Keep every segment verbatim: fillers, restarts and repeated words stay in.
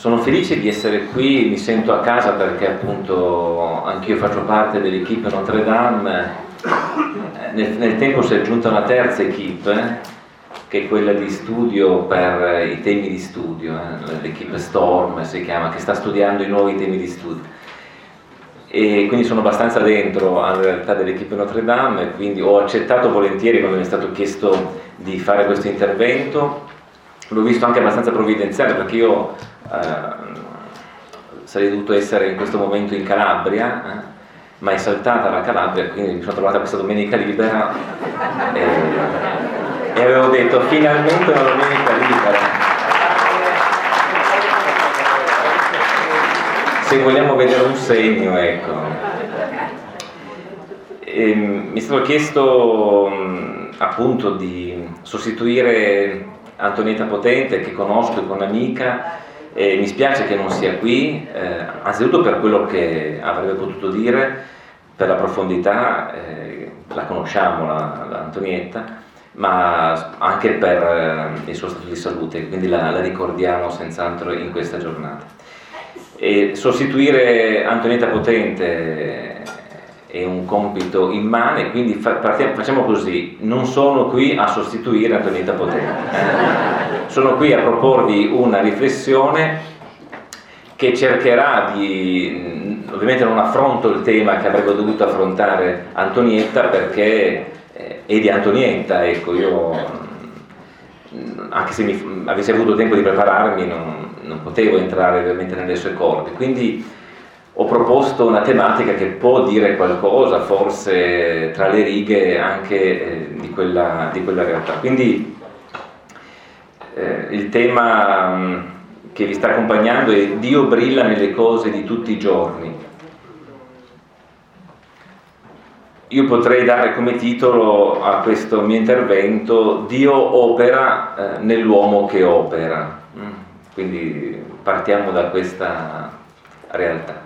Sono felice di essere qui, mi sento a casa perché appunto anch'io faccio parte dell'equipe Notre Dame. Nel, nel tempo si è aggiunta una terza equipe, eh, che è quella di studio per i temi di studio, eh, l'equipe Storm si chiama, che sta studiando i nuovi temi di studio. E quindi sono abbastanza dentro alla realtà dell'equipe Notre Dame, e quindi ho accettato volentieri quando mi è stato chiesto di fare questo intervento. L'ho visto anche abbastanza provvidenziale, perché io eh, sarei dovuto essere in questo momento in Calabria, eh, ma è saltata la Calabria, quindi mi sono trovata questa domenica libera e, e avevo detto finalmente una domenica libera. Se vogliamo vedere un segno, ecco. E, mi è stato chiesto appunto di sostituire Antonietta Potente, che conosco come amica, e mi spiace che non sia qui, eh, anzitutto per quello che avrebbe potuto dire, per la profondità, eh, la conosciamo la, la Antonietta, ma anche per eh, il suo stato di salute, quindi la, la ricordiamo senz'altro in questa giornata. E sostituire Antonietta Potente è un compito immane, quindi fa, partiamo, facciamo così: non sono qui a sostituire Antonietta Potente, eh? Sono qui a proporvi una riflessione che cercherà di, ovviamente non affronto il tema che avrebbe dovuto affrontare Antonietta, perché eh, è di Antonietta, ecco. Io, anche se mi avessi avuto tempo di prepararmi, non, non potevo entrare veramente nelle sue corde, quindi ho proposto una tematica che può dire qualcosa, forse tra le righe, anche eh, di, quella, di quella realtà. Quindi eh, il tema mh, che vi sta accompagnando è Dio brilla nelle cose di tutti i giorni. Io potrei dare come titolo a questo mio intervento: Dio opera eh, nell'uomo che opera. Quindi partiamo da questa realtà.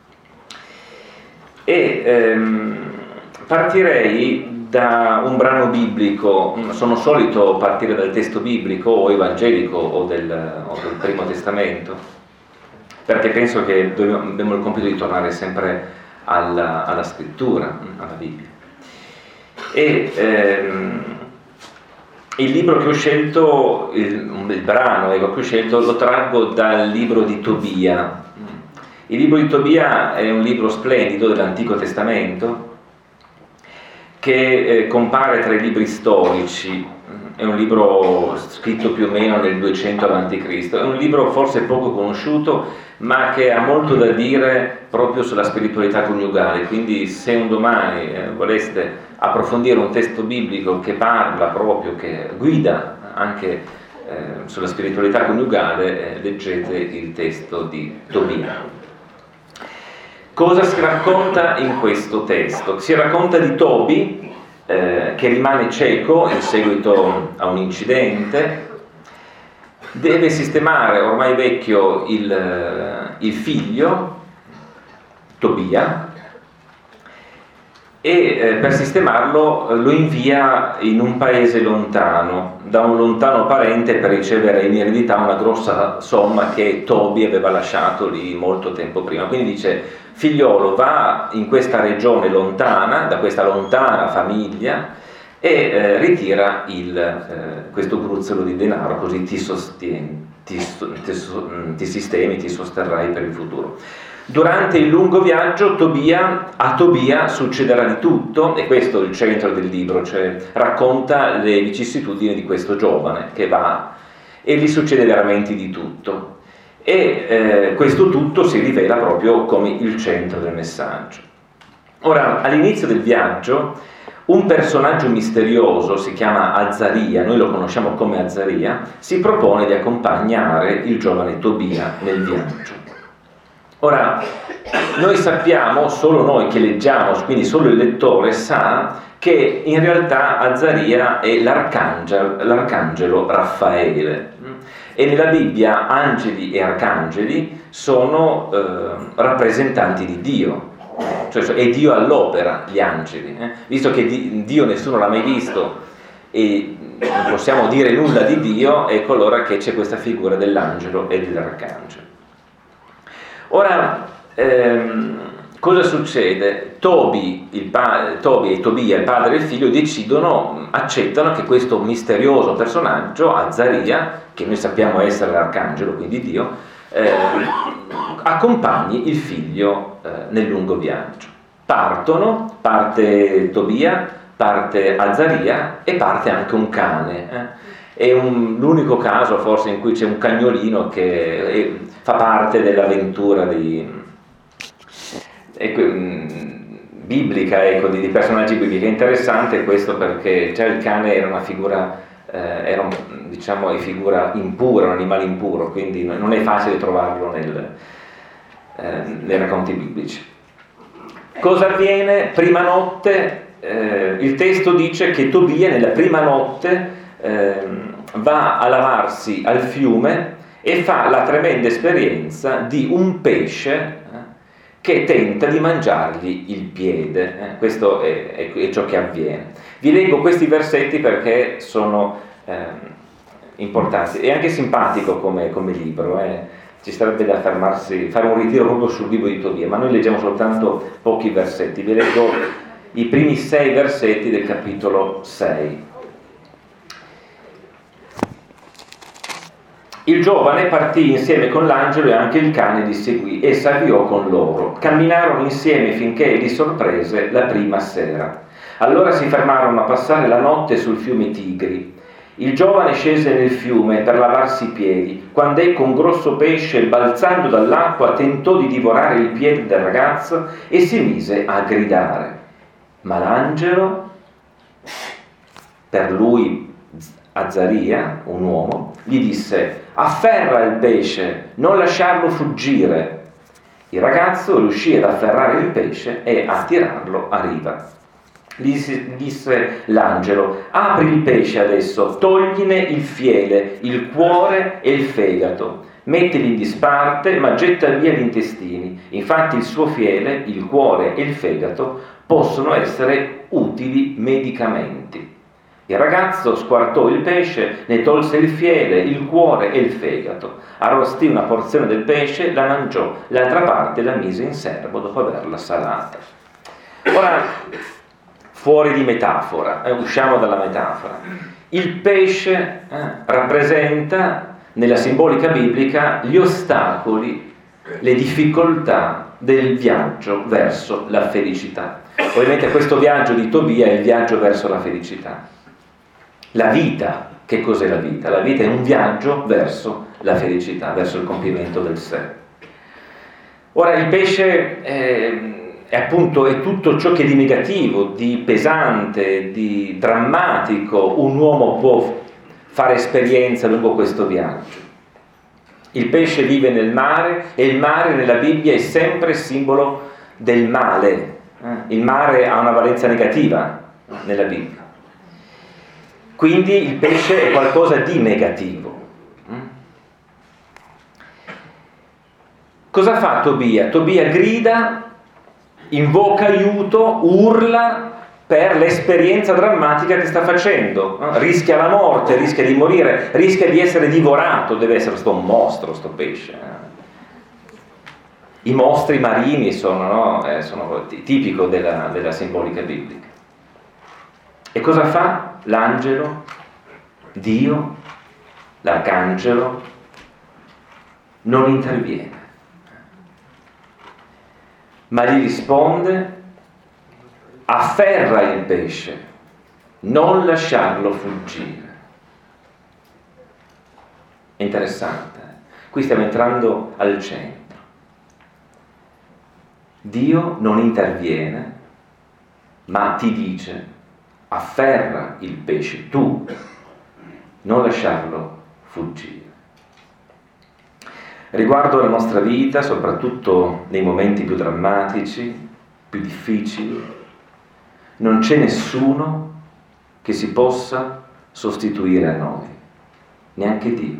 E ehm, partirei da un brano biblico. Sono solito partire dal testo biblico o evangelico o del, o del Primo Testamento, perché penso che dobbiamo, abbiamo il compito di tornare sempre alla, alla scrittura, alla Bibbia. E ehm, il libro che ho scelto, il, il brano ecco, che ho scelto, lo traggo dal libro di Tobia. Il libro di Tobia è un libro splendido dell'Antico Testamento che eh, compare tra i libri storici. È un libro scritto più o meno nel duecento avanti Cristo. È un libro forse poco conosciuto, ma che ha molto da dire proprio sulla spiritualità coniugale. Quindi se un domani eh, voleste approfondire un testo biblico che parla proprio, che guida anche eh, sulla spiritualità coniugale, eh, leggete il testo di Tobia. Cosa si racconta in questo testo? Si racconta di Tobi, Eh, che rimane cieco in seguito a un incidente, deve sistemare, ormai vecchio, il, il figlio Tobia, e eh, per sistemarlo lo invia in un paese lontano, da un lontano parente, per ricevere in eredità una grossa somma che Tobi aveva lasciato lì molto tempo prima. Quindi dice: figliolo, va in questa regione lontana, da questa lontana famiglia, e eh, ritira il, eh, questo gruzzolo di denaro, così ti sostieni, ti, ti, ti sistemi, ti sosterrai per il futuro. Durante il lungo viaggio Tobia, a Tobia succederà di tutto, e questo è il centro del libro, cioè racconta le vicissitudini di questo giovane che va, e gli succede veramente di tutto. E eh, questo tutto si rivela proprio come il centro del messaggio. Ora, all'inizio del viaggio, un personaggio misterioso, si chiama Azzaria, noi lo conosciamo come Azzaria, si propone di accompagnare il giovane Tobia nel viaggio. Ora, noi sappiamo, solo noi che leggiamo, quindi solo il lettore sa, che in realtà Azzaria è l'arcangelo, l'arcangelo Raffaele. E nella Bibbia angeli e arcangeli sono eh, rappresentanti di Dio, cioè è Dio all'opera, gli angeli, eh? Visto che di, Dio nessuno l'ha mai visto e non possiamo dire nulla di Dio, ecco allora che c'è questa figura dell'angelo e dell'arcangelo. Ora, ehm, cosa succede? Tobi, il pa- Tobi e Tobia, il padre e il figlio, decidono, accettano che questo misterioso personaggio, Azaria, che noi sappiamo essere l'arcangelo, quindi Dio, eh, accompagni il figlio eh, nel lungo viaggio. Partono, parte Tobia, parte Azaria e parte anche un cane. Eh. È un, l'unico caso forse in cui c'è un cagnolino che è, fa parte dell'avventura di, ecco, biblica, ecco, di, di personaggi biblici. È interessante questo perché già il cane era una figura, eh, era un, diciamo, è figura impura, un animale impuro, quindi non è facile trovarlo nel, eh, nei racconti biblici. Cosa avviene? Prima notte, eh, il testo dice che Tobia nella prima notte eh, va a lavarsi al fiume e fa la tremenda esperienza di un pesce eh, che tenta di mangiargli il piede. Eh, questo è, è, è ciò che avviene. Vi leggo questi versetti perché sono eh, importanti. È anche simpatico come, come libro, eh. Ci sarebbe da fermarsi, fare un ritiro proprio sul libro di Tobia, ma noi leggiamo soltanto pochi versetti. Vi leggo i primi sei versetti del capitolo sei. Il giovane partì insieme con l'angelo e anche il cane li seguì e s'avviò con loro. Camminarono insieme finché li sorprese la prima sera. Allora si fermarono a passare la notte sul fiume Tigri. Il giovane scese nel fiume per lavarsi i piedi, quando ecco un grosso pesce, balzando dall'acqua, tentò di divorare il piede del ragazzo e si mise a gridare. Ma l'angelo, per lui Azaria, un uomo, gli disse: afferra il pesce, non lasciarlo fuggire. Il ragazzo riuscì ad afferrare il pesce e a tirarlo a riva. Gli disse l'angelo: apri il pesce adesso, togline il fiele, il cuore e il fegato, mettili in disparte, ma getta via gli intestini. Infatti il suo fiele, il cuore e il fegato possono essere utili medicamenti. Il ragazzo squartò il pesce, ne tolse il fiele, il cuore e il fegato, arrostì una porzione del pesce, la mangiò, l'altra parte la mise in serbo dopo averla salata. Ora, fuori di metafora, eh, usciamo dalla metafora. Il pesce eh, rappresenta nella simbolica biblica gli ostacoli, le difficoltà del viaggio verso la felicità. Ovviamente questo viaggio di Tobia è il viaggio verso la felicità. La vita, che cos'è la vita? La vita è un viaggio verso la felicità, verso il compimento del sé. Ora il pesce eh, è appunto è tutto ciò che di negativo, di pesante, di drammatico un uomo può fare esperienza lungo questo viaggio. Il pesce vive nel mare e il mare nella Bibbia è sempre simbolo del male. Il mare ha una valenza negativa nella Bibbia. Quindi il pesce è qualcosa di negativo. Cosa fa Tobia? Tobia grida, invoca aiuto, urla per l'esperienza drammatica che sta facendo. Rischia la morte, rischia di morire, rischia di essere divorato, deve essere sto mostro, sto pesce. I mostri marini sono, no? eh, sono tipico della, della simbolica biblica. E cosa fa l'angelo, Dio, l'arcangelo? Non interviene, ma gli risponde: afferra il pesce, non lasciarlo fuggire. È interessante, eh? Qui stiamo entrando al centro. Dio non interviene, ma ti dice: afferra il pesce tu, non lasciarlo fuggire. Riguardo la nostra vita, soprattutto nei momenti più drammatici, più difficili, non c'è nessuno che si possa sostituire a noi, neanche Dio.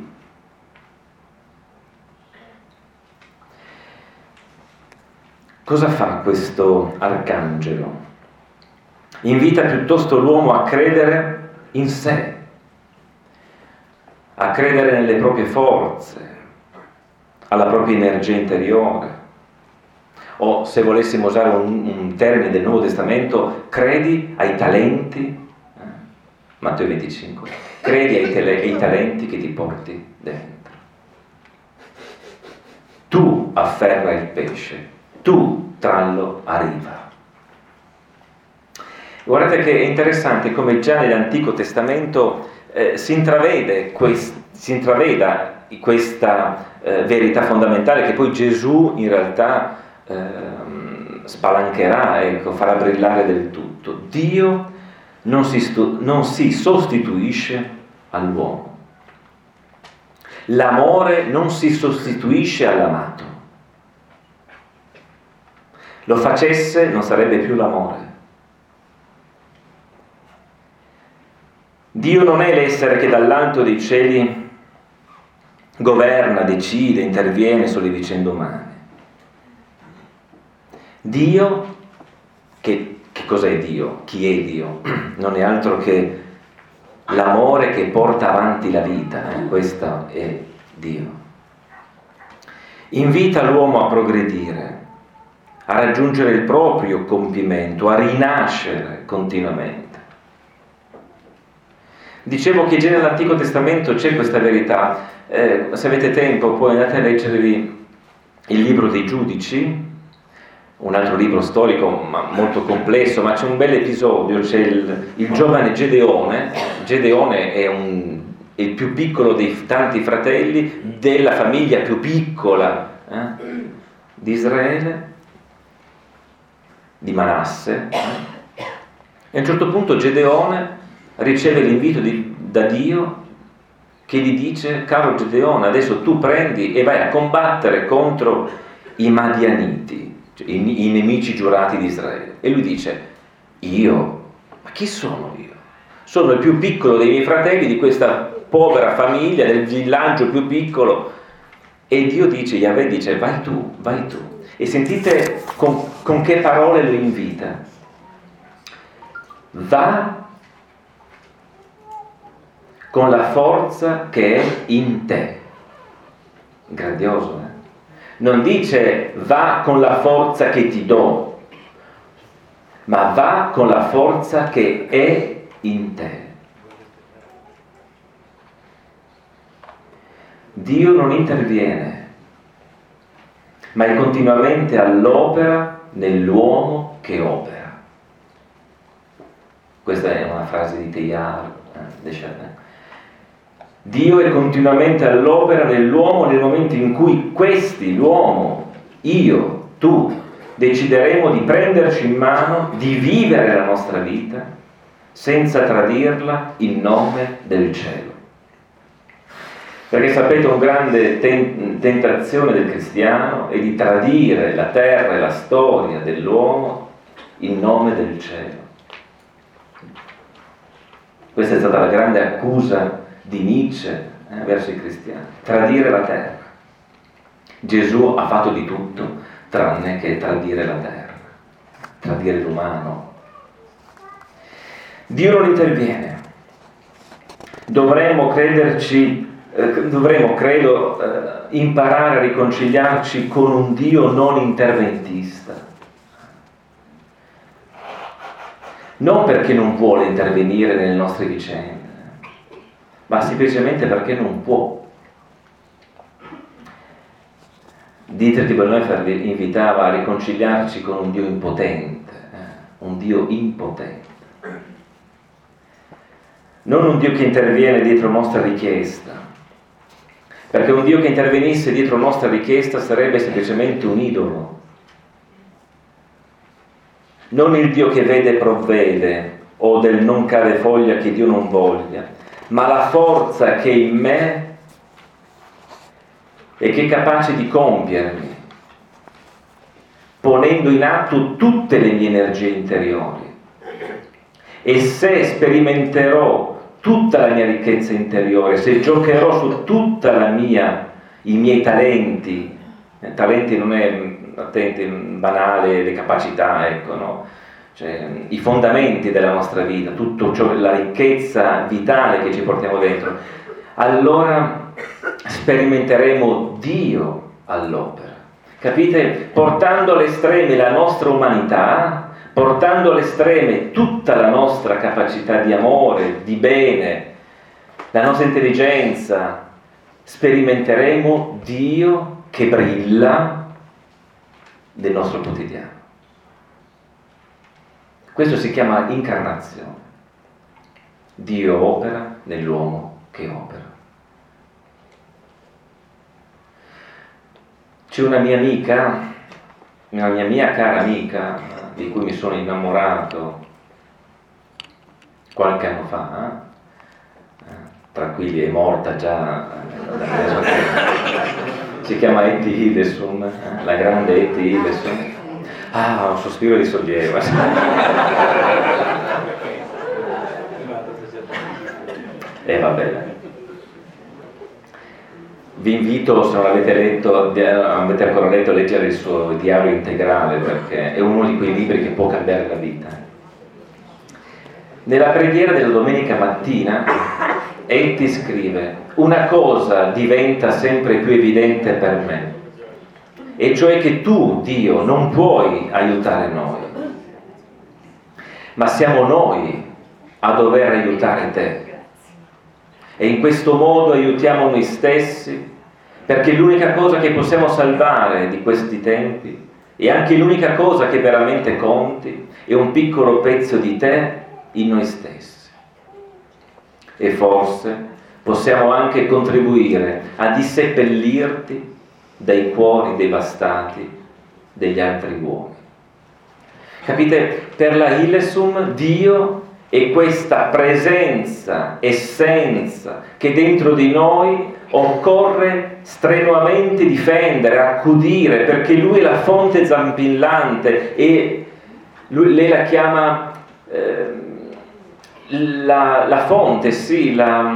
Cosa fa questo arcangelo? Invita piuttosto l'uomo a credere in sé, a credere nelle proprie forze, alla propria energia interiore, o se volessimo usare un, un termine del Nuovo Testamento, credi ai talenti, eh? Matteo venticinque, credi ai, tele, ai talenti che ti porti dentro. Tu afferra il pesce, tu trallo a riva. Guardate che è interessante come già nell'Antico Testamento eh, si intravede quest, si intraveda questa eh, verità fondamentale che poi Gesù in realtà eh, spalancherà, ecco, farà brillare del tutto. Dio non si, stu- non si sostituisce all'uomo. L'amore non si sostituisce all'amato. Lo facesse non sarebbe più l'amore. Dio non è l'essere che dall'alto dei cieli governa, decide, interviene sulle vicende umane. Dio, che, che cos'è Dio? Chi è Dio? Non è altro che l'amore che porta avanti la vita, eh? Questo è Dio. Invita l'uomo a progredire, a raggiungere il proprio compimento, a rinascere continuamente. Dicevo che già nell'Antico Testamento c'è questa verità. Eh, se avete tempo poi andate a leggervi il libro dei Giudici, un altro libro storico ma molto complesso, ma c'è un bel episodio, c'è il, il giovane Gedeone. Gedeone è, un, è il più piccolo dei tanti fratelli della famiglia più piccola eh, di Israele, di Manasse. E a un certo punto Gedeone riceve l'invito di, da Dio che gli dice: caro Gedeone, adesso tu prendi e vai a combattere contro i Madianiti, cioè i, i nemici giurati di Israele. E lui dice: io? Ma chi sono io? Sono il più piccolo dei miei fratelli, di questa povera famiglia, del villaggio più piccolo. E Dio dice, Yahweh dice: vai tu, vai tu. E sentite con, con che parole lo invita. Va con la forza che è in te. Grandioso, eh? Non dice va con la forza che ti do, ma va con la forza che è in te. Dio non interviene, ma è continuamente all'opera nell'uomo che opera. Questa è una frase di Teilhard, eh, Dio è continuamente all'opera nell'uomo nel momento in cui questi, l'uomo, io, tu, decideremo di prenderci in mano, di vivere la nostra vita senza tradirla in nome del cielo. Perché sapete, una grande ten- tentazione del cristiano è di tradire la terra e la storia dell'uomo in nome del cielo. Questa è stata la grande accusa di Nietzsche eh, verso i cristiani: tradire la terra. Gesù ha fatto di tutto tranne che tradire la terra, tradire l'umano. Dio non interviene. Dovremmo crederci, eh, dovremmo, credo, eh, imparare a riconciliarci con un Dio non interventista. Non perché non vuole intervenire nelle nostre vicende, ma semplicemente perché non può. Dietrich Bonhoeffer invitava a riconciliarci con un Dio impotente, eh? un Dio impotente. Non un Dio che interviene dietro nostra richiesta, perché un Dio che intervenisse dietro nostra richiesta sarebbe semplicemente un idolo. Non il Dio che vede e provvede, o del non cade foglia che Dio non voglia, ma la forza che è in me e che è capace di compiermi, ponendo in atto tutte le mie energie interiori. E se sperimenterò tutta la mia ricchezza interiore, se giocherò su tutta la mia, i miei talenti, eh, talenti non è, attenti, banale, le capacità, ecco, no? Cioè, i fondamenti della nostra vita, tutto ciò, la ricchezza vitale che ci portiamo dentro, allora sperimenteremo Dio all'opera. Capite? Portando all'estreme la nostra umanità, portando all'estreme tutta la nostra capacità di amore, di bene, la nostra intelligenza, sperimenteremo Dio che brilla nel nostro quotidiano. Questo si chiama incarnazione. Dio opera nell'uomo che opera. C'è una mia amica, una mia, mia cara amica, di cui mi sono innamorato qualche anno fa, eh? Tranquilli, è morta già, si chiama Etty Hillesum, eh? La grande Etty Hillesum. Ah, un sospiro di sollievo. E va bene. Vi invito, se non l'avete letto, avete ancora letto, a leggere il suo diario integrale, perché è uno di quei libri che può cambiare la vita. Nella preghiera della domenica mattina, Etty scrive: una cosa diventa sempre più evidente per me, e cioè che tu, Dio, non puoi aiutare noi, ma siamo noi a dover aiutare te. E in questo modo aiutiamo noi stessi, perché l'unica cosa che possiamo salvare di questi tempi, e anche l'unica cosa che veramente conti, è un piccolo pezzo di te in noi stessi. E forse possiamo anche contribuire a disseppellirti dai cuori devastati degli altri uomini. Capite? Per la Hillesum Dio è questa presenza, essenza che dentro di noi occorre strenuamente difendere, accudire, perché Lui è la fonte zampillante e lui, lei la chiama eh, la, la fonte, sì, la...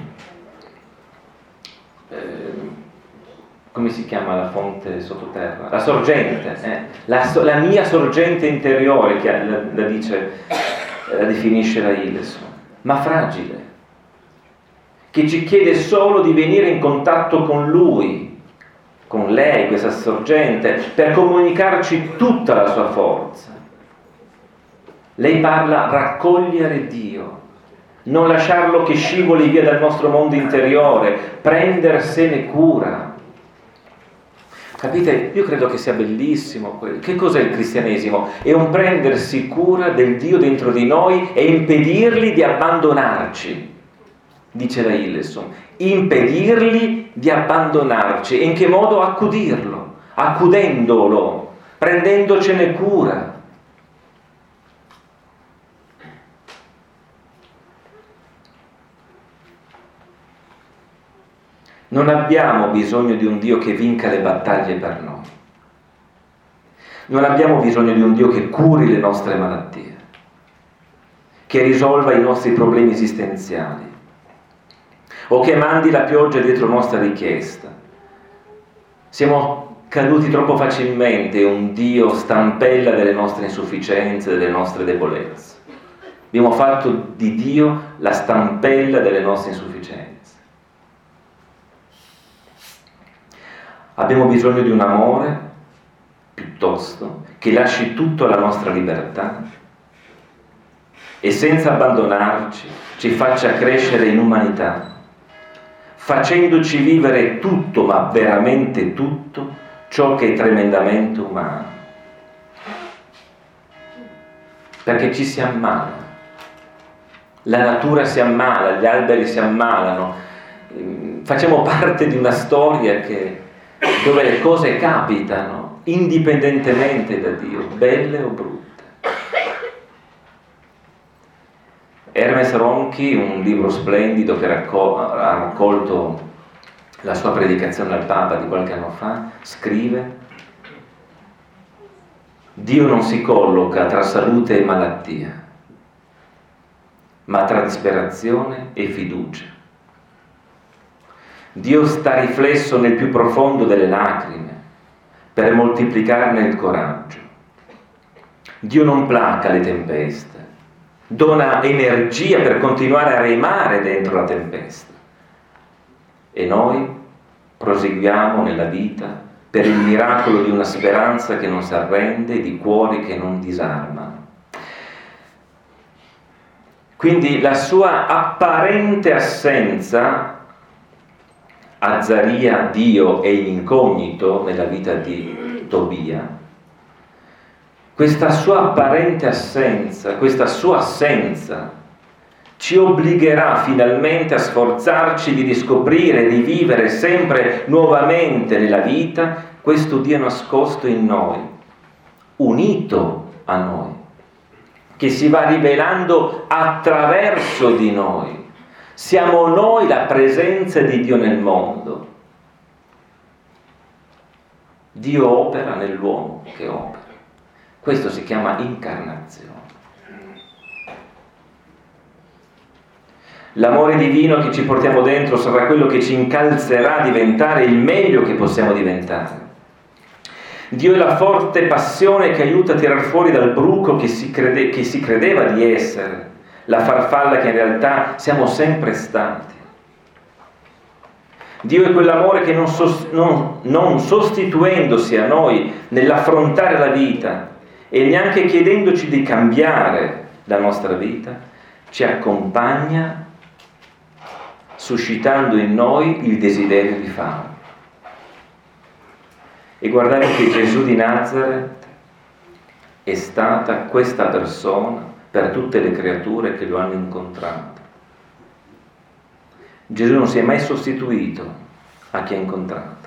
Eh, come si chiama la fonte sottoterra? La sorgente, eh? la, la mia sorgente interiore, che la, la dice, la definisce la Hillesum, ma fragile, che ci chiede solo di venire in contatto con Lui, con lei, questa sorgente, per comunicarci tutta la sua forza. Lei parla raccogliere Dio, non lasciarlo che scivoli via dal nostro mondo interiore, prendersene cura. Capite? Io credo che sia bellissimo. Che cos'è il cristianesimo? È un prendersi cura del Dio dentro di noi e impedirgli di abbandonarci, dice la Hillesum. Impedirgli di abbandonarci. E in che modo? Accudirlo, accudendolo, prendendocene cura. Non abbiamo bisogno di un Dio che vinca le battaglie per noi. Non abbiamo bisogno di un Dio che curi le nostre malattie, che risolva i nostri problemi esistenziali, o che mandi la pioggia dietro nostra richiesta. Siamo caduti troppo facilmente in un Dio stampella delle nostre insufficienze, delle nostre debolezze. Abbiamo fatto di Dio la stampella delle nostre insufficienze. Abbiamo bisogno di un amore, piuttosto, che lasci tutto alla nostra libertà e senza abbandonarci ci faccia crescere in umanità, facendoci vivere tutto, ma veramente tutto, ciò che è tremendamente umano. Perché ci si ammala, la natura si ammala, gli alberi si ammalano, facciamo parte di una storia che dove le cose capitano indipendentemente da Dio, belle o brutte. Hermes Ronchi, un libro splendido che raccol- ha raccolto la sua predicazione al Papa di qualche anno fa, scrive: Dio non si colloca tra salute e malattia, ma tra disperazione e fiducia. Dio sta riflesso nel più profondo delle lacrime per moltiplicarne il coraggio. Dio non placa le tempeste, dona energia per continuare a remare dentro la tempesta. E noi proseguiamo nella vita per il miracolo di una speranza che non si arrende, di cuori che non disarmano. Quindi la sua apparente assenza, Azzaria, Dio e in incognito nella vita di Tobia, questa sua apparente assenza, questa sua assenza ci obbligherà finalmente a sforzarci di riscoprire e rivivere sempre nuovamente nella vita questo Dio nascosto in noi, unito a noi, che si va rivelando attraverso di noi. Siamo noi la presenza di Dio nel mondo. Dio opera nell'uomo che opera. Questo si chiama incarnazione. L'amore divino che ci portiamo dentro sarà quello che ci incalzerà a diventare il meglio che possiamo diventare. Dio è la forte passione che aiuta a tirar fuori dal bruco che si, crede, che si credeva di essere, la farfalla che in realtà siamo sempre stati. Dio è quell'amore che non, sost- non, non sostituendosi a noi nell'affrontare la vita e neanche chiedendoci di cambiare la nostra vita, ci accompagna suscitando in noi il desiderio di farlo. E guardate che Gesù di Nazareth è stata questa persona per tutte le creature che lo hanno incontrato. Gesù non si è mai sostituito a chi ha incontrato.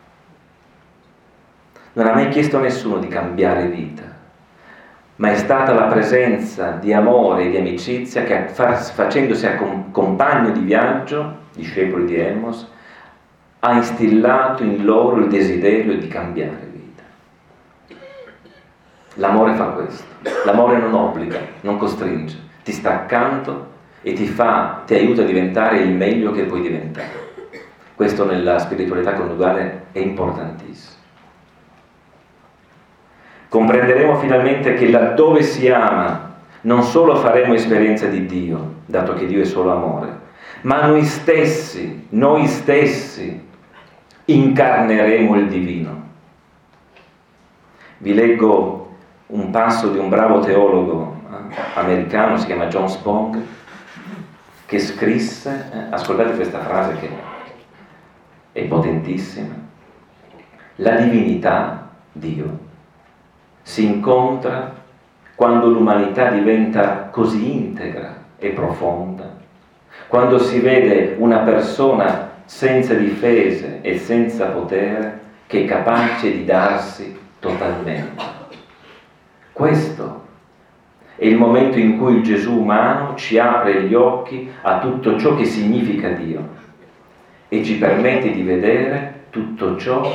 Non ha mai chiesto a nessuno di cambiare vita, ma è stata la presenza di amore e di amicizia che, facendosi compagno di viaggio, discepoli di Emmos, ha instillato in loro il desiderio di cambiare vita. L'amore fa questo. L'amore non obbliga, non costringe, ti sta accanto e ti fa, ti aiuta a diventare il meglio che puoi diventare. Questo nella spiritualità coniugale è importantissimo. Comprenderemo finalmente che laddove si ama non solo faremo esperienza di Dio, dato che Dio è solo amore, ma noi stessi, noi stessi incarneremo il divino. Vi leggo un passo di un bravo teologo eh, americano, si chiama John Spong, che scrisse, eh, ascoltate questa frase che è potentissima: la divinità, Dio, si incontra quando l'umanità diventa così integra e profonda, quando si vede una persona senza difese e senza potere che è capace di darsi totalmente. Questo è il momento in cui il Gesù umano ci apre gli occhi a tutto ciò che significa Dio e ci permette di vedere tutto ciò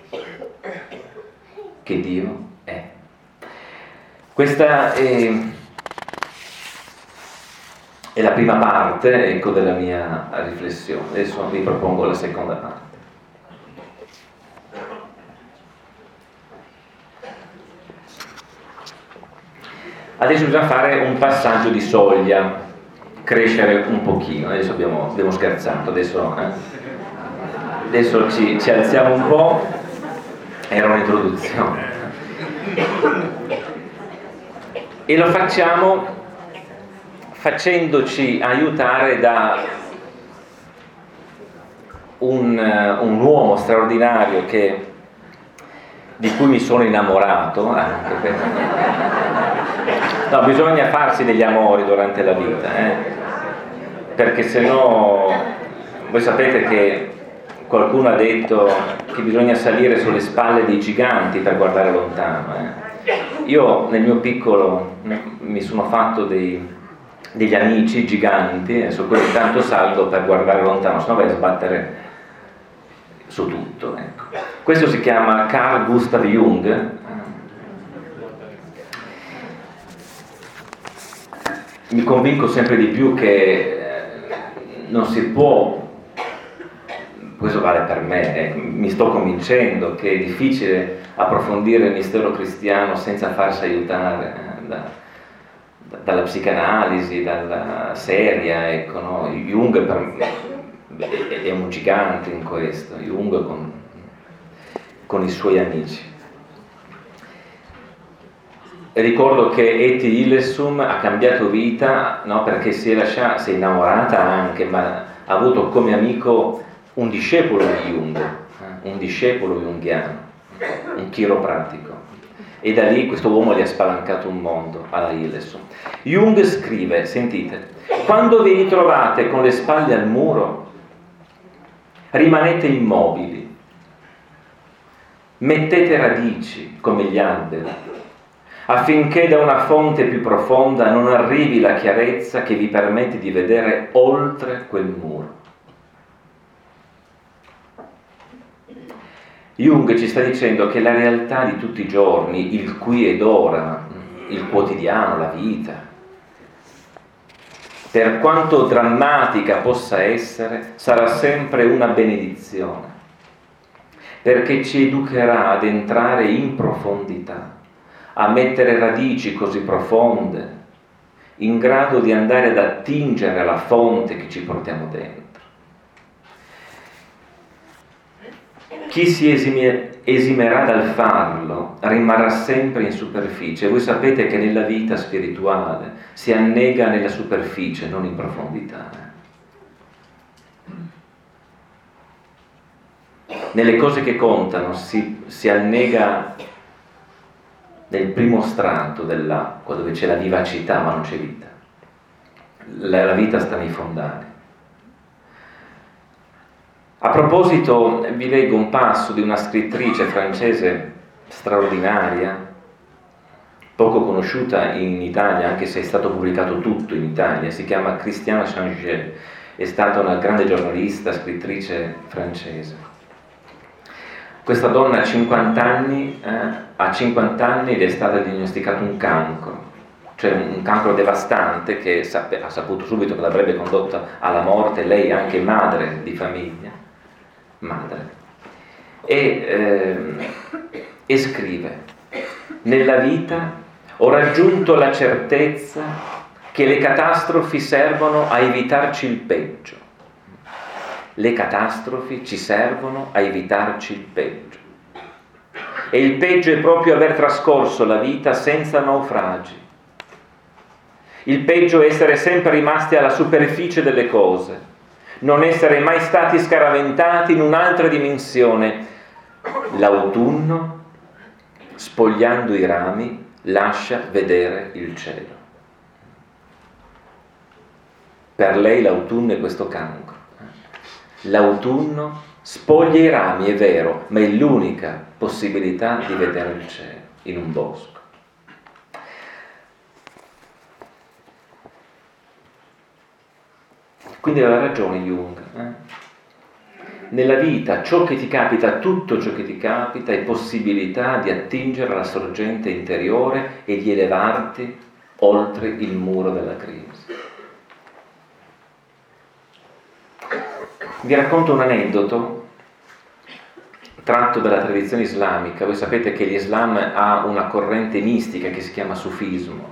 che Dio è. Questa è, è la prima parte, ecco, della mia riflessione. Adesso vi propongo la seconda parte. Adesso bisogna fare un passaggio di soglia, crescere un pochino. Adesso abbiamo, abbiamo scherzato, adesso, eh? adesso ci, ci alziamo un po'. Era un'introduzione. E lo facciamo facendoci aiutare da un, un uomo straordinario che, di cui mi sono innamorato, anche per... No, bisogna farsi degli amori durante la vita, eh? Perché sennò voi sapete che qualcuno ha detto che bisogna salire sulle spalle dei giganti per guardare lontano. Eh? Io nel mio piccolo mi sono fatto dei, degli amici giganti e su quelli tanto salgo per guardare lontano, sennò vai a sbattere su tutto. Ecco. Questo si chiama Carl Gustav Jung. Mi convinco sempre di più che non si può, questo vale per me, eh, mi sto convincendo che è difficile approfondire il mistero cristiano senza farsi aiutare eh, da, da, dalla psicanalisi, dalla seria, ecco, no? Jung per me è, è un gigante in questo. Jung con... con i suoi amici. Ricordo che Etty Hillesum ha cambiato vita, no, perché si è, lasciata, si è innamorata anche, ma ha avuto come amico un discepolo di Jung, un discepolo junghiano, un chiropratico. E da lì questo uomo gli ha spalancato un mondo alla Hillesum. Jung scrive, sentite, quando vi ritrovate con le spalle al muro, rimanete immobili, mettete radici come gli alberi, affinché da una fonte più profonda non arrivi la chiarezza che vi permette di vedere oltre quel muro. Jung ci sta dicendo che la realtà di tutti i giorni, il qui ed ora, il quotidiano, la vita, per quanto drammatica possa essere, sarà sempre una benedizione, perché ci educherà ad entrare in profondità, a mettere radici così profonde, in grado di andare ad attingere alla fonte che ci portiamo dentro. Chi si esime, esimerà dal farlo rimarrà sempre in superficie. Voi sapete che nella vita spirituale si annega nella superficie, non in profondità. Nelle cose che contano si, si annega nel primo strato dell'acqua, dove c'è la vivacità ma non c'è vita. La, la vita sta nei fondali. A proposito, vi leggo un passo di una scrittrice francese straordinaria, poco conosciuta in Italia, anche se è stato pubblicato tutto in Italia. Si chiama Christiane Changer, è stata una grande giornalista, scrittrice francese. Questa donna ha cinquanta anni, eh, ha cinquanta anni ed è stata diagnosticato un cancro, cioè un cancro devastante che sape, ha saputo subito che l'avrebbe condotta alla morte, lei è anche madre di famiglia, madre, e, eh, e scrive: nella vita ho raggiunto la certezza che le catastrofi servono a evitarci il peggio. Le catastrofi ci servono a evitarci il peggio. E il peggio è proprio aver trascorso la vita senza naufragi. Il peggio è essere sempre rimasti alla superficie delle cose, non essere mai stati scaraventati in un'altra dimensione. L'autunno, spogliando i rami, lascia vedere il cielo. Per lei l'autunno è questo cancro. L'autunno spoglia i rami, è vero, ma è l'unica possibilità di vedere il cielo in un bosco. Quindi aveva ragione Jung. Eh? Nella vita ciò che ti capita, tutto ciò che ti capita, è possibilità di attingere alla sorgente interiore e di elevarti oltre il muro della crisi. Vi racconto un aneddoto tratto dalla tradizione islamica. Voi sapete che l'Islam ha una corrente mistica che si chiama sufismo.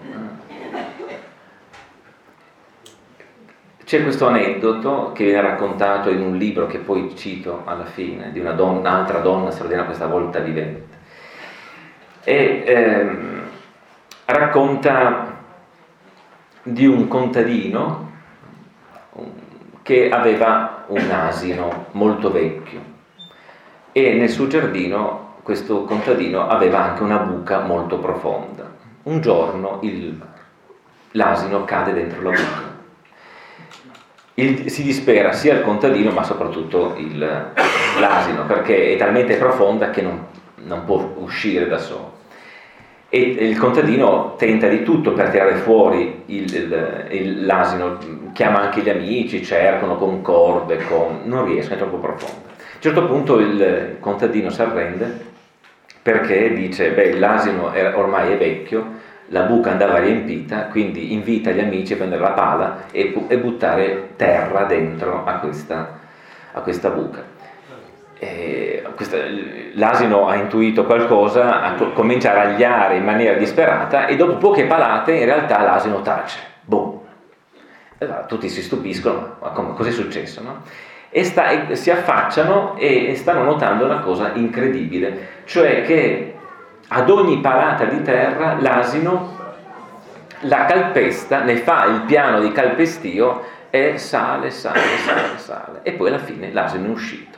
C'è questo aneddoto che viene raccontato in un libro che poi cito alla fine, di una donna, un'altra donna straordinaria, questa volta vivente, e ehm, racconta di un contadino che aveva un asino molto vecchio e nel suo giardino questo contadino aveva anche una buca molto profonda. Un giorno il, l'asino cade dentro la buca. Il, si dispera sia il contadino ma soprattutto il, l'asino, perché è talmente profonda che non, non può uscire da solo. E il contadino tenta di tutto per tirare fuori il, il, il, l'asino, chiama anche gli amici, cercano con corde, con... non riescono, è troppo profonda. A un certo punto il contadino si arrende perché dice, beh, l'asino è, ormai è vecchio, la buca andava riempita, quindi invita gli amici a prendere la pala e, e buttare terra dentro a questa, a questa buca. E questa, l'asino ha intuito qualcosa, a, comincia a ragliare in maniera disperata e dopo poche palate in realtà l'asino tace. Boom. Allora, tutti si stupiscono, ma come, cos'è successo, no? e, sta, e si affacciano e, e stanno notando una cosa incredibile, cioè che ad ogni palata di terra l'asino la calpesta, ne fa il piano di calpestio e sale, sale, sale, sale, e poi alla fine l'asino è uscito.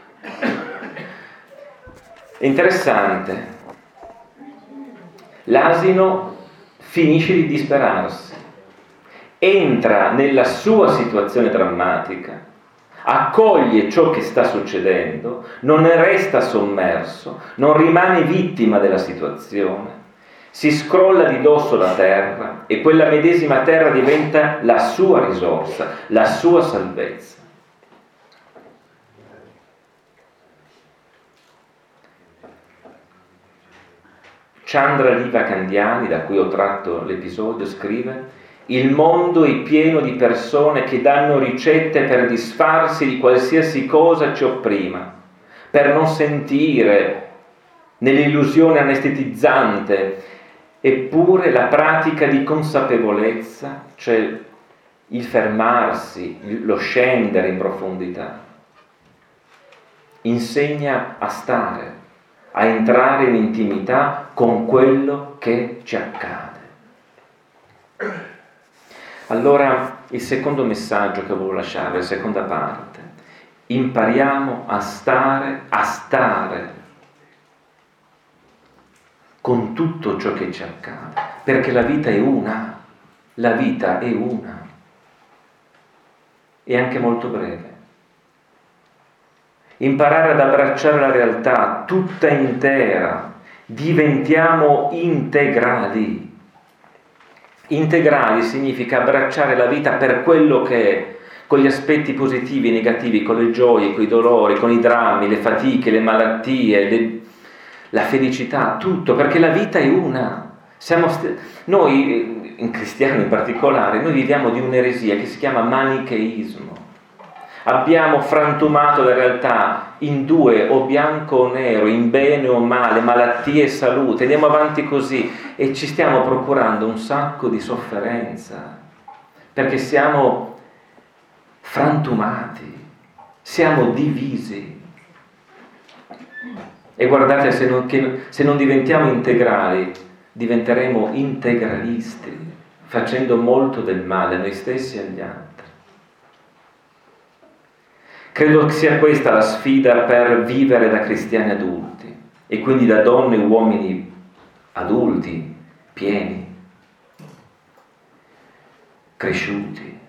È interessante, l'asino finisce di disperarsi, entra nella sua situazione drammatica, accoglie ciò che sta succedendo, non ne resta sommerso, non rimane vittima della situazione, si scrolla di dosso la terra e quella medesima terra diventa la sua risorsa, la sua salvezza. Chandra Liva Candiani, da cui ho tratto l'episodio, scrive: il mondo è pieno di persone che danno ricette per disfarsi di qualsiasi cosa ci opprima, per non sentire nell'illusione anestetizzante. Eppure la pratica di consapevolezza, cioè il fermarsi, lo scendere in profondità, insegna a stare, a entrare in intimità con quello che ci accade. Allora, il secondo messaggio che volevo lasciare, la seconda parte: impariamo a stare, a stare con tutto ciò che ci accade, perché la vita è una, la vita è una, e anche molto breve. Imparare ad abbracciare la realtà tutta intera, diventiamo integrali. Integrali significa abbracciare la vita per quello che è, con gli aspetti positivi e negativi, con le gioie, con i dolori, con i drammi, le fatiche, le malattie, le, la felicità, tutto, perché la vita è una. Siamo st- noi, in cristiani in particolare, noi viviamo di un'eresia che si chiama manicheismo. Abbiamo frantumato la realtà in due, o bianco o nero, in bene o male, malattie e salute, andiamo avanti così e ci stiamo procurando un sacco di sofferenza, perché siamo frantumati, siamo divisi. E guardate, se non, che, se non diventiamo integrali, diventeremo integralisti, facendo molto del male a noi stessi e agli altri. Credo che sia questa la sfida per vivere da cristiani adulti, e quindi da donne e uomini adulti, pieni, cresciuti.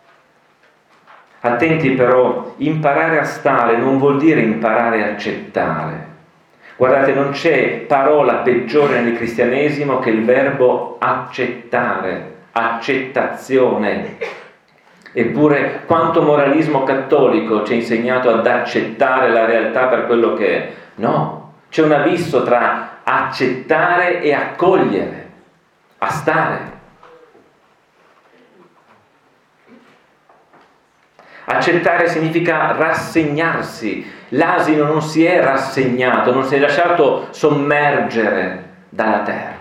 Attenti però, imparare a stare non vuol dire imparare a accettare. Guardate, non c'è parola peggiore nel cristianesimo che il verbo accettare, accettazione. Eppure quanto moralismo cattolico ci ha insegnato ad accettare la realtà per quello che è. No, c'è un abisso tra accettare e accogliere, a stare. Accettare significa rassegnarsi. L'asino non si è rassegnato, non si è lasciato sommergere dalla terra.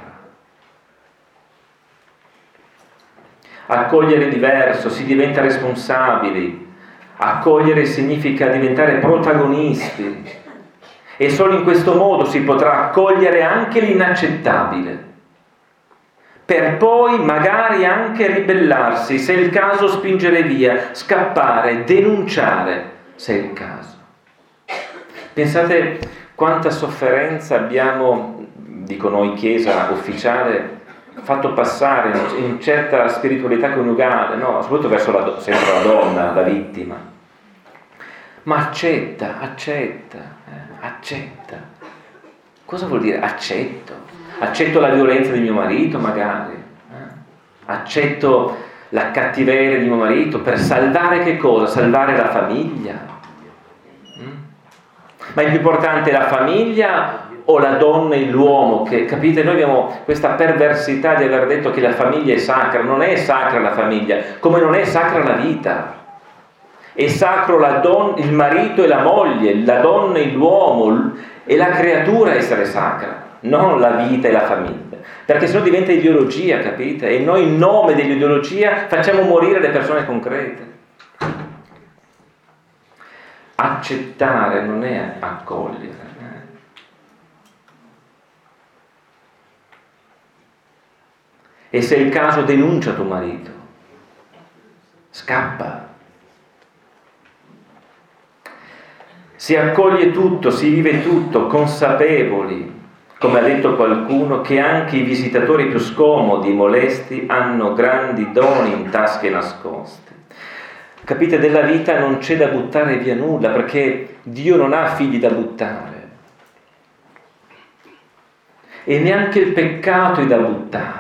Accogliere è diverso, si diventa responsabili. Accogliere significa diventare protagonisti. E solo in questo modo si potrà accogliere anche l'inaccettabile, per poi magari anche ribellarsi, se è il caso spingere via, scappare, denunciare, se è il caso. Pensate quanta sofferenza abbiamo, dico noi Chiesa ufficiale, fatto passare in certa spiritualità coniugale, no? Soprattutto verso la, sempre la donna, la vittima. Ma accetta, accetta, eh, accetta. Cosa vuol dire accetto? Accetto la violenza di mio marito magari, eh? Accetto la cattiveria di mio marito per salvare che cosa? Salvare la famiglia. Mm? Ma è più importante la famiglia o la donna e l'uomo? Che, capite, noi abbiamo questa perversità di aver detto che la famiglia è sacra. Non è sacra la famiglia, come non è sacra la vita. È sacro la don- il marito e la moglie, la donna e l'uomo e la creatura essere sacra, non la vita e la famiglia, perché sennò diventa ideologia, capite? E noi in nome dell'ideologia facciamo morire le persone concrete. Accettare non è accogliere. E se è il caso, denuncia tuo marito. Scappa. Si accoglie tutto, si vive tutto, consapevoli, come ha detto qualcuno, che anche i visitatori più scomodi, molesti, hanno grandi doni in tasche nascoste. Capite, della vita non c'è da buttare via nulla, perché Dio non ha figli da buttare. E neanche il peccato è da buttare.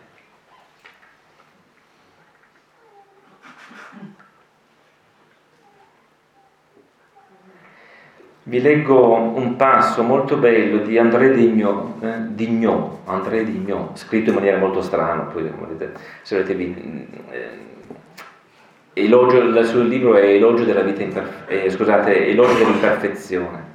Vi leggo un passo molto bello di André Dignot, eh, Dignot, André Dignot, scritto in maniera molto strana, poi vedete, se volete vi, eh, elogio, il suo libro è Elogio della vita imperfe- eh, scusate, Elogio dell'imperfezione,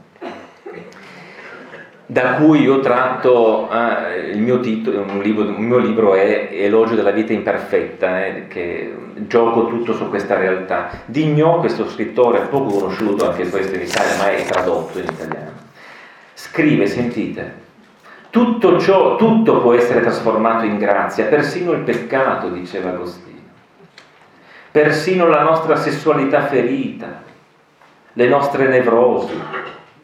da cui io tratto eh, il mio titolo, un, libro, un mio libro è Elogio della vita imperfetta, eh, che gioco tutto su questa realtà. Dignot, questo scrittore poco conosciuto anche questo in Italia, ma è tradotto in italiano, scrive, sentite, tutto ciò, tutto può essere trasformato in grazia, persino il peccato, diceva Agostino, persino la nostra sessualità ferita, le nostre nevrosi,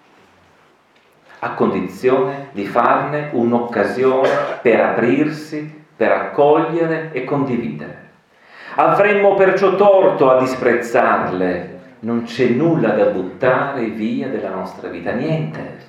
a condizione di farne un'occasione per aprirsi, per accogliere e condividere. Avremmo perciò torto a disprezzarle, non c'è nulla da buttare via della nostra vita, niente.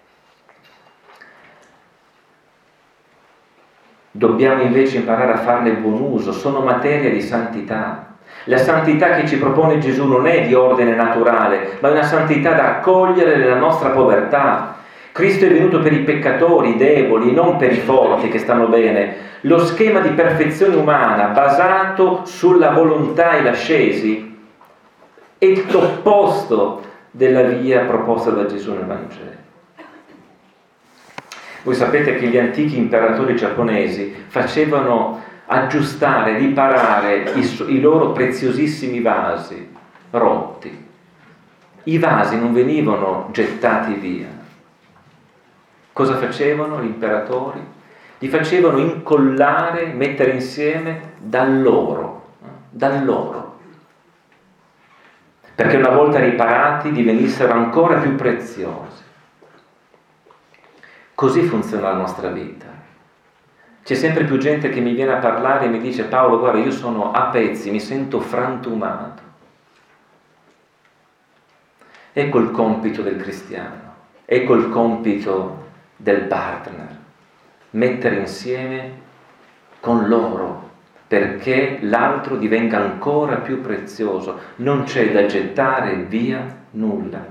Dobbiamo invece imparare a farne buon uso, sono materia di santità. La santità che ci propone Gesù non è di ordine naturale, ma è una santità da accogliere nella nostra povertà. Cristo è venuto per i peccatori, i deboli, non per i forti che stanno bene. Lo schema di perfezione umana basato sulla volontà e l'ascesi è l'opposto della via proposta da Gesù nel Vangelo. Voi sapete che gli antichi imperatori giapponesi facevano aggiustare, riparare i, i loro preziosissimi vasi rotti. I vasi non venivano gettati via. Cosa facevano gli imperatori? Li facevano incollare, mettere insieme dall'oro, dall'oro, perché una volta riparati divenissero ancora più preziosi. Così funziona la nostra vita. C'è sempre più gente che mi viene a parlare e mi dice: Paolo, guarda, io sono a pezzi, mi sento frantumato. Ecco il compito del cristiano, ecco il compito del partner, mettere insieme con loro perché l'altro divenga ancora più prezioso. Non c'è da gettare via nulla.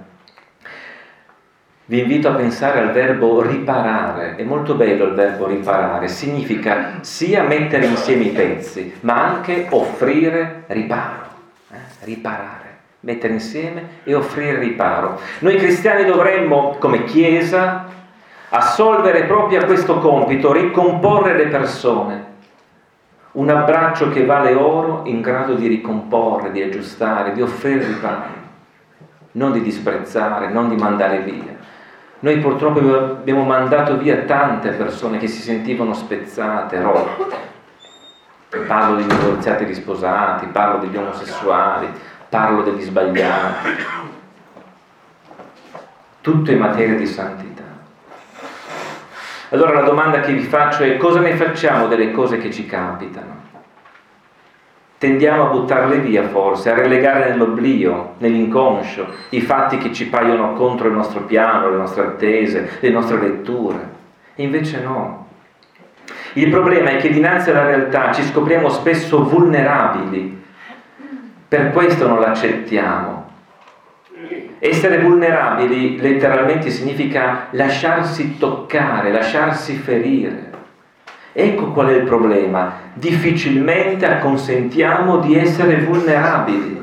Vi invito a pensare al verbo riparare. È molto bello il verbo riparare, significa sia mettere insieme i pezzi ma anche offrire riparo, eh? riparare, mettere insieme e offrire riparo. Noi cristiani dovremmo, come Chiesa, assolvere proprio a questo compito, ricomporre le persone. Un abbraccio che vale oro, in grado di ricomporre, di aggiustare, di offrire riparo, non di disprezzare, non di mandare via. Noi purtroppo abbiamo mandato via tante persone che si sentivano spezzate, rotte. Parlo degli divorziati risposati, parlo degli omosessuali, parlo degli sbagliati. Tutto in materia di santità. Allora la domanda che vi faccio è: cosa ne facciamo delle cose che ci capitano? Tendiamo a buttarle via forse, a relegare nell'oblio, nell'inconscio, i fatti che ci paiono contro il nostro piano, le nostre attese, le nostre letture. E invece no. Il problema è che dinanzi alla realtà ci scopriamo spesso vulnerabili, per questo non l'accettiamo. Essere vulnerabili letteralmente significa lasciarsi toccare, lasciarsi ferire. Ecco qual è il problema: difficilmente acconsentiamo di essere vulnerabili.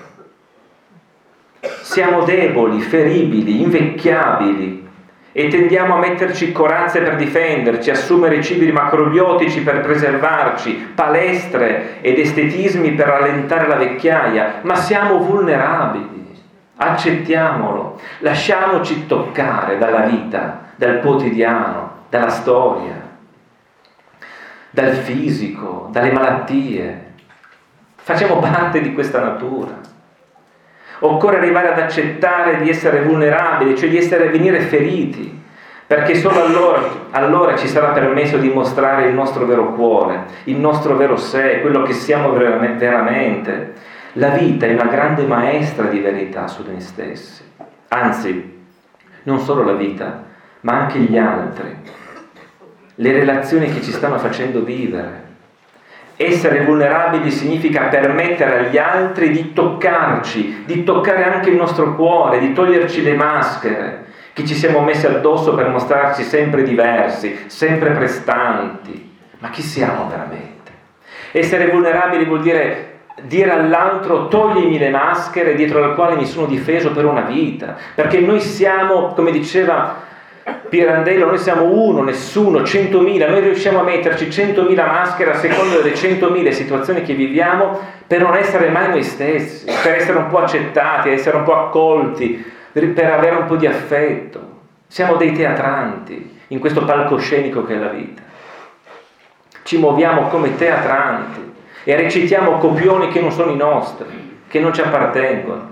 Siamo deboli, feribili, invecchiabili e tendiamo a metterci corazze per difenderci, assumere cibi macrobiotici per preservarci, palestre ed estetismi per rallentare la vecchiaia, ma siamo vulnerabili. accettiamolo, lasciamoci toccare dalla vita, dal quotidiano, dalla storia, dal fisico, dalle malattie. Facciamo parte di questa natura. Occorre arrivare ad accettare di essere vulnerabili, cioè di essere venire feriti, perché solo allora, allora ci sarà permesso di mostrare il nostro vero cuore, il nostro vero sé, quello che siamo veramente. La vita è una grande maestra di verità su noi stessi. Anzi, non solo la vita, ma anche gli altri, le relazioni che ci stanno facendo vivere. Essere vulnerabili significa permettere agli altri di toccarci, di toccare anche il nostro cuore, di toglierci le maschere che ci siamo messi addosso per mostrarci sempre diversi, sempre prestanti. Ma chi siamo veramente? Essere vulnerabili vuol dire dire all'altro: toglimi le maschere dietro le quali mi sono difeso per una vita, perché noi siamo, come diceva Pirandello, noi siamo uno, nessuno, centomila, noi riusciamo a metterci centomila maschere a seconda delle centomila situazioni che viviamo per non essere mai noi stessi, per essere un po' accettati, essere un po' accolti, per avere un po' di affetto. Siamo dei teatranti in questo palcoscenico che è la vita. Ci muoviamo come teatranti e recitiamo copioni che non sono i nostri, che non ci appartengono.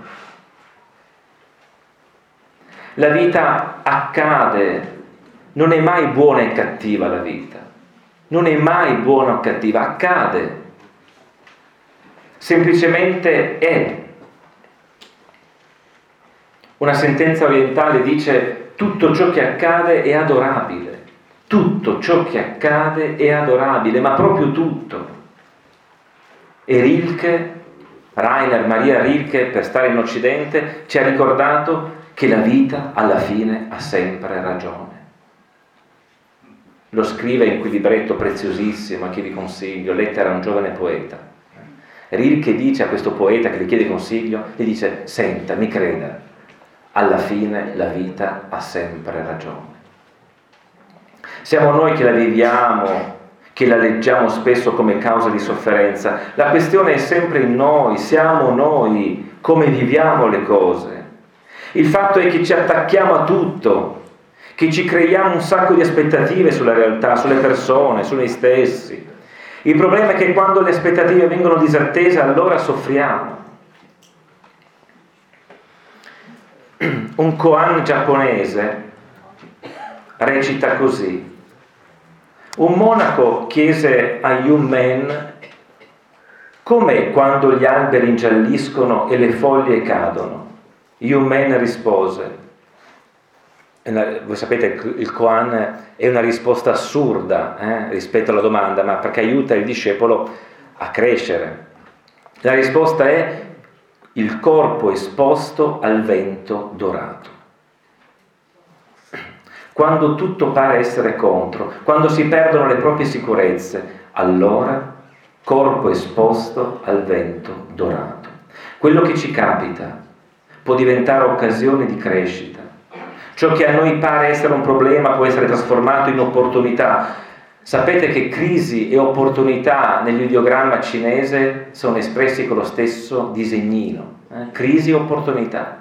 La vita accade, non è mai buona e cattiva la vita, non è mai buona o cattiva, accade, semplicemente è. Una sentenza orientale dice: tutto ciò che accade è adorabile, tutto ciò che accade è adorabile, ma proprio tutto. E Rilke, Rainer Maria Rilke, per stare in Occidente, ci ha ricordato che la vita alla fine ha sempre ragione. Lo scrive in quel libretto preziosissimo che vi consiglio, Lettera a un giovane poeta. Rilke dice a questo poeta che gli chiede consiglio, gli dice: senta, mi creda, alla fine la vita ha sempre ragione. Siamo noi che la viviamo, che la leggiamo spesso come causa di sofferenza. La questione è sempre in noi, siamo noi, come viviamo le cose. Il fatto è che ci attacchiamo a tutto, che ci creiamo un sacco di aspettative sulla realtà, sulle persone, su noi stessi. Il problema è che quando le aspettative vengono disattese, allora soffriamo. Un koan giapponese recita così: un monaco chiese a Yun Men com'è quando gli alberi ingialliscono e le foglie cadono. Yun Men rispose, voi sapete il koan è una risposta assurda eh, rispetto alla domanda, ma perché aiuta il discepolo a crescere. La risposta è: il corpo esposto al vento dorato. Quando tutto pare essere contro, quando si perdono le proprie sicurezze, allora corpo esposto al vento dorato. Quello che ci capita può diventare occasione di crescita. Ciò che a noi pare essere un problema può essere trasformato in opportunità. Sapete che crisi e opportunità nell'ideogramma cinese sono espressi con lo stesso disegnino. Eh? Crisi e opportunità.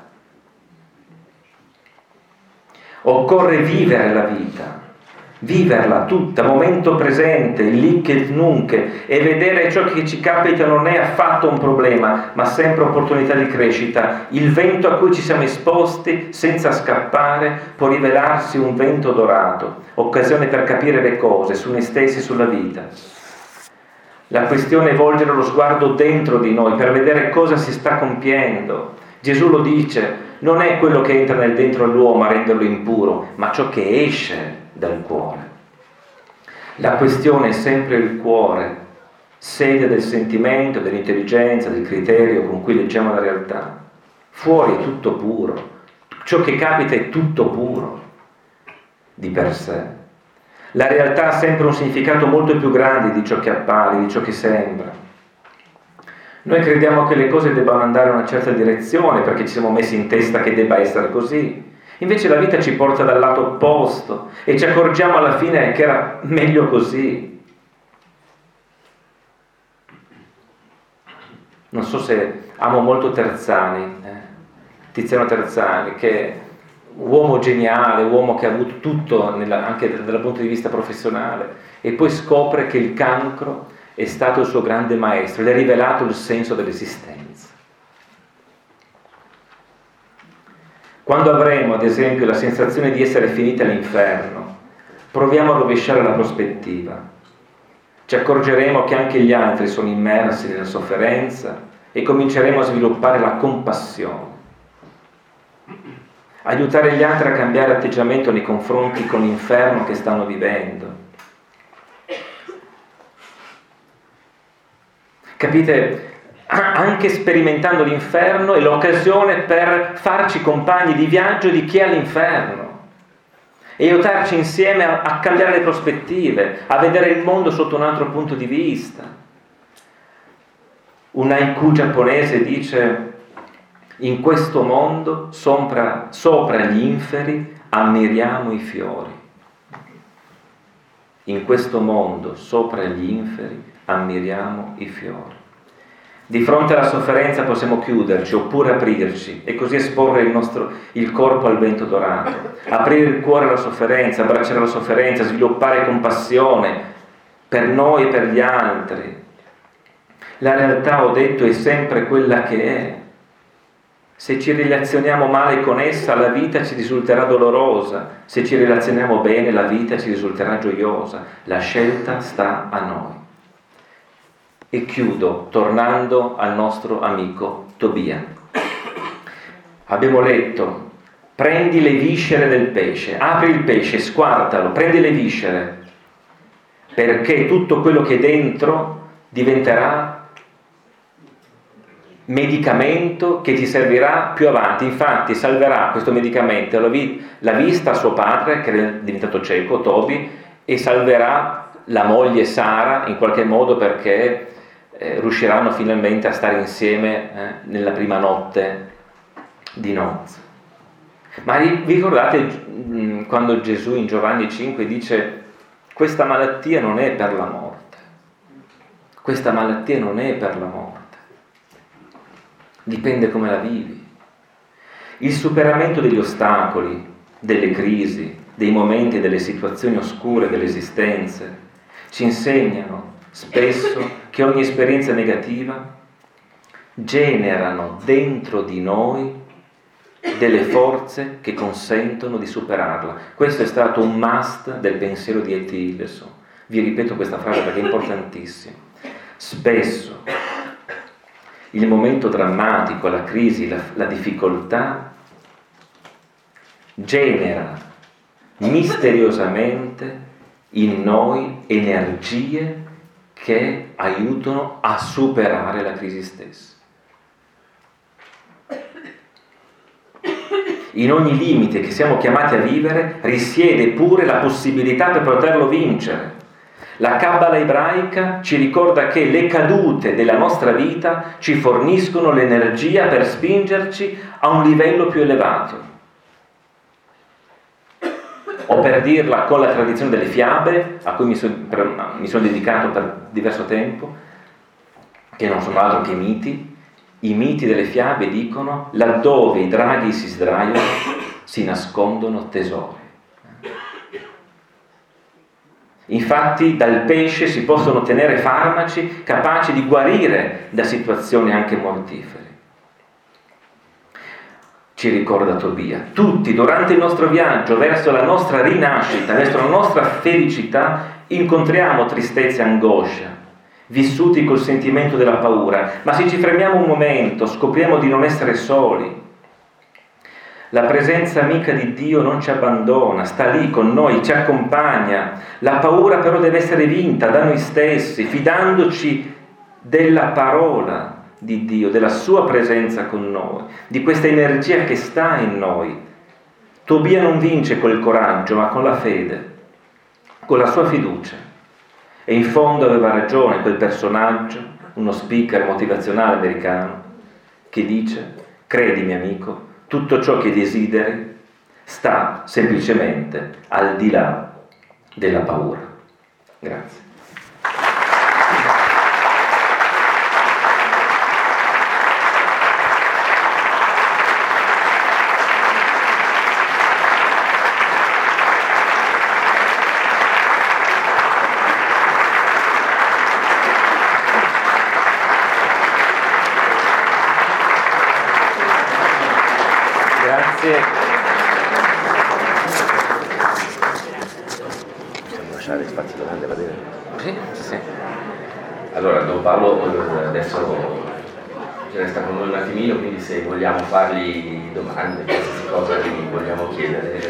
Occorre vivere la vita, viverla tutta, momento presente, lì che nunc, e vedere ciò che ci capita non è affatto un problema, ma sempre opportunità di crescita. Il vento a cui ci siamo esposti, senza scappare, può rivelarsi un vento dorato, occasione per capire le cose su noi stessi e sulla vita. La questione è volgere lo sguardo dentro di noi per vedere cosa si sta compiendo. Gesù lo dice: non è quello che entra nel dentro all'uomo a renderlo impuro, ma ciò che esce dal cuore. La questione è sempre il cuore, sede del sentimento, dell'intelligenza, del criterio con cui leggiamo la realtà. Fuori è tutto puro, ciò che capita è tutto puro di per sé. La realtà ha sempre un significato molto più grande di ciò che appare, di ciò che sembra. Noi crediamo che le cose debbano andare in una certa direzione perché ci siamo messi in testa che debba essere così. Invece la vita ci porta dal lato opposto e ci accorgiamo alla fine che era meglio così. Non so se amo molto Terzani, eh? Tiziano Terzani, che uomo geniale, uomo che ha avuto tutto nella, anche dal punto di vista professionale, e poi scopre che il cancro è stato il suo grande maestro, le ha rivelato il senso dell'esistenza. Quando avremo, ad esempio, la sensazione di essere finiti all'inferno, proviamo a rovesciare la prospettiva. Ci accorgeremo che anche gli altri sono immersi nella sofferenza e cominceremo a sviluppare la compassione. Aiutare gli altri a cambiare atteggiamento nei confronti con l'inferno che stanno vivendo. Capite? Anche sperimentando l'inferno è l'occasione per farci compagni di viaggio di chi è all'inferno e aiutarci insieme a, a cambiare le prospettive, a vedere il mondo sotto un altro punto di vista. Un haiku giapponese dice: in questo mondo sopra, sopra gli inferi ammiriamo i fiori. In questo mondo sopra gli inferi ammiriamo i fiori. Di fronte alla sofferenza possiamo chiuderci oppure aprirci e così esporre il nostro il corpo al vento dorato, aprire il cuore alla sofferenza, abbracciare la sofferenza, sviluppare compassione per noi e per gli altri. La realtà, ho detto, è sempre quella che è. Se ci relazioniamo male con essa, la vita ci risulterà dolorosa. Se ci relazioniamo bene, la vita ci risulterà gioiosa. La scelta sta a noi. E chiudo tornando al nostro amico Tobia. Abbiamo letto: prendi le viscere del pesce, apri il pesce, squartalo, prendi le viscere, perché tutto quello che è dentro diventerà medicamento che ti servirà più avanti. Infatti salverà questo medicamento la, vi- la vista a suo padre, che è diventato cieco, Tobi, e salverà la moglie Sara in qualche modo, perché Eh, riusciranno finalmente a stare insieme eh, nella prima notte di nozze. Ma vi ricordate mh, quando Gesù in Giovanni cinque dice: questa malattia non è per la morte, questa malattia non è per la morte, dipende come la vivi. Il superamento degli ostacoli, delle crisi, dei momenti e delle situazioni oscure dell'esistenza ci insegnano spesso che ogni esperienza negativa generano dentro di noi delle forze che consentono di superarla. Questo è stato un must del pensiero di E T Hillesum. Vi ripeto questa frase perché è importantissima. Spesso il momento drammatico, la crisi, la, la difficoltà genera misteriosamente in noi energie che aiutano a superare la crisi stessa. In ogni limite che siamo chiamati a vivere risiede pure la possibilità per poterlo vincere. La Cabala ebraica ci ricorda che le cadute della nostra vita ci forniscono l'energia per spingerci a un livello più elevato. O per dirla con la tradizione delle fiabe, a cui mi, so, per, mi sono dedicato per diverso tempo, che non sono altro che miti, i miti delle fiabe dicono: laddove i draghi si sdraiano si nascondono tesori. Infatti dal pesce si possono ottenere farmaci capaci di guarire da situazioni anche mortifere. Ci ricorda Tobia, tutti durante il nostro viaggio verso la nostra rinascita, verso la nostra felicità, incontriamo tristezza e angoscia, vissuti col sentimento della paura, ma se ci fermiamo un momento scopriamo di non essere soli. La presenza amica di Dio non ci abbandona, sta lì con noi, ci accompagna. La paura però deve essere vinta da noi stessi, fidandoci della parola di Dio, della sua presenza con noi, di questa energia che sta in noi. Tobia non vince col coraggio, ma con la fede, con la sua fiducia. E in fondo aveva ragione quel personaggio, uno speaker motivazionale americano, che dice: credimi amico, tutto ciò che desideri sta semplicemente al di là della paura. Grazie. Grazie. Possiamo lasciare spazio domande, va bene? Sì, sì. Allora, Don Paolo adesso ci resta con noi un attimino, quindi se vogliamo fargli domande, qualsiasi cosa gli vogliamo chiedere.